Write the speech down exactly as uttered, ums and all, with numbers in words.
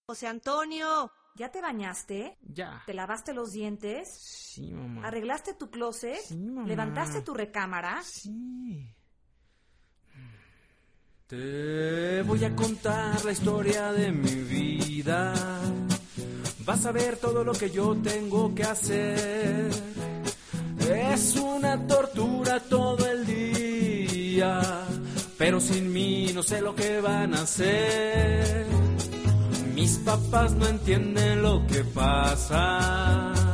José Antonio, ¿ya te bañaste? Ya. ¿Te lavaste los dientes? Sí, mamá. ¿Arreglaste tu closet? Sí, mamá. ¿Levantaste tu recámara? Sí. Te voy a contar la historia de mi vida. Vas a ver todo lo que yo tengo que hacer. Es una tortura todo el día, pero sin mí no sé lo que van a hacer. Mis papás no entienden lo que pasa.